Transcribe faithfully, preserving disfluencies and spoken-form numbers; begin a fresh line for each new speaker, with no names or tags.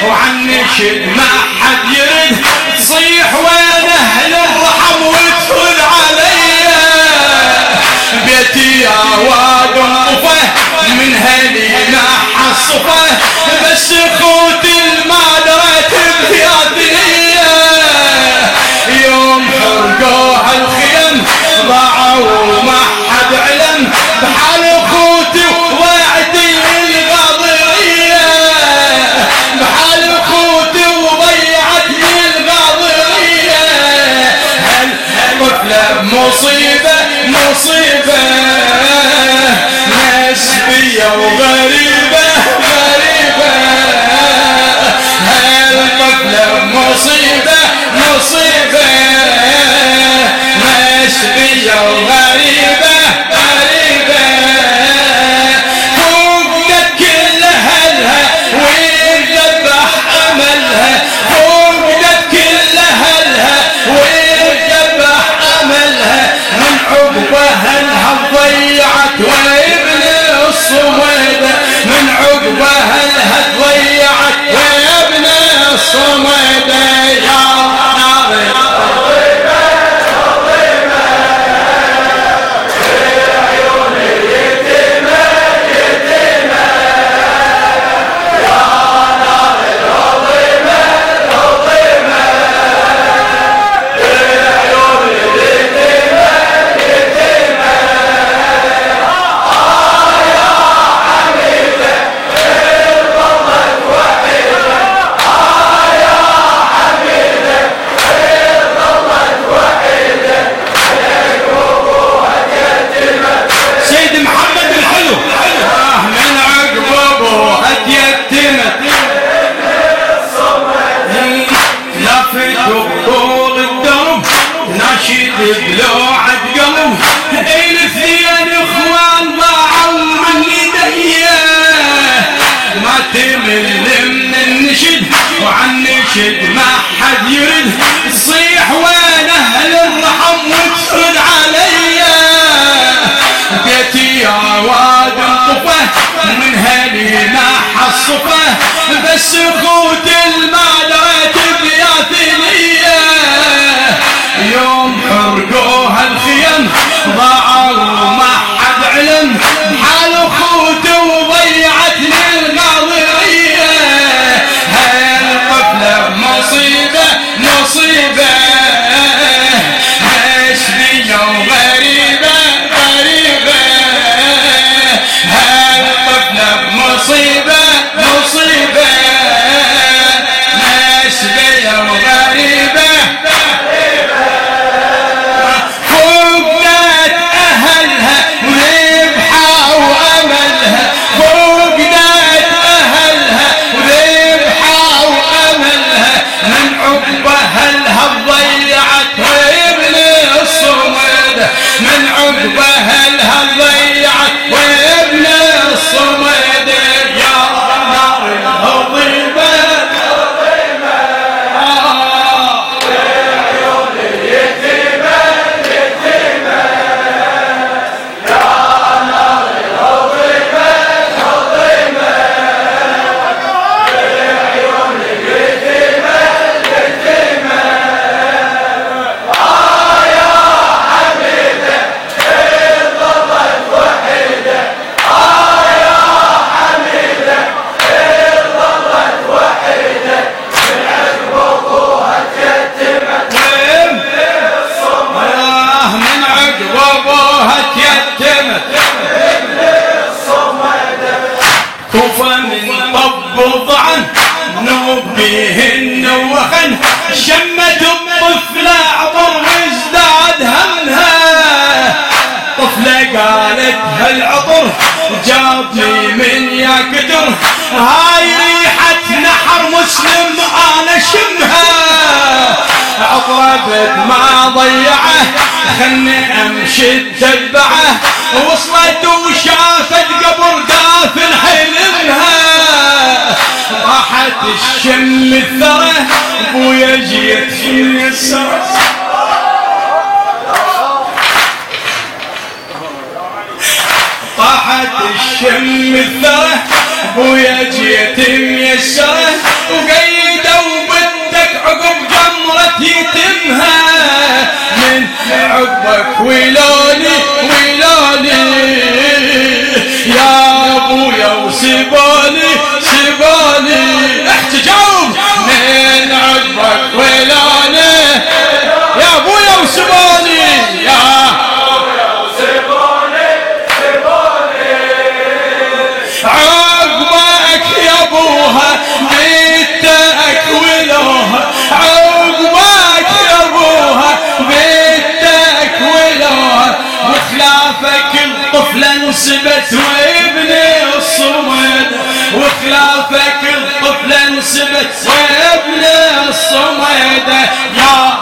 وعن نشد ما حد يرد تصيح وين اهل الرحم وتفل عليا بيتي يا واد انطفه من هلينا حصفه بس اخوتي المادرة بثيابية يوم حرقوها الخيم ضاعوا وما حد علم بحال اخوتي ووعدي الغاضرية بحال اخوتي وضيعتني الغاضرية هالطفلة مصيبة مصيبة نسبية وغريبة غريبة هالطفلة مصيبة مصيبة نسبية وغريبة غريبة فوقت كل أهلها ويذبح أملها فوقت كل أهلها ويذبح أملها من عقبة أهلها ضيعت وابن الصميدة من عقبة أهلها ضيعت وابن الصميدة يا ناري بلوعة قلب الاثنين اخوان ضاعوا من يديا ما تمل من النشد وعن نشد ما حد يرد تصيح وين اهل الرحم وتفرد عليا بيتي يا واد انطفه من هلينا حصفه بس اخوت المادرة بياثنية يوم حرقوها الخيم ضاعوا وما حد علم حال اخوتي وضيعتني القاضرية هالطفلة مصيبة مصيبة نسبية وغريبة غريبة هالطفلة مصيبة مصيبة نسبية وغريبة من عقبة هلها ضيعت وابن الصمد يا نار الهضيمة الهضيمة عيون اليتيمة اليتيمة يا نار الهضيمة الهضيمة عيون اليتيمة اليتيمة طوفة من طب وضعن نوب بيهن وخن شمت الطفلة عطر وازداد همها طفلة قالت هالعطر جابني من يا كتر هاي ريحة نحر مسلم انا شمها عطربت ما ضيعه خلني امشي اتبعه وصلت وشافت قبر دافن حلمها راحت الشم الثرى ابويا جيت في السرى طاحت الشم الثرى ابويا جيت ميسره وشافك الطفل انسبت وابن الصميدة يا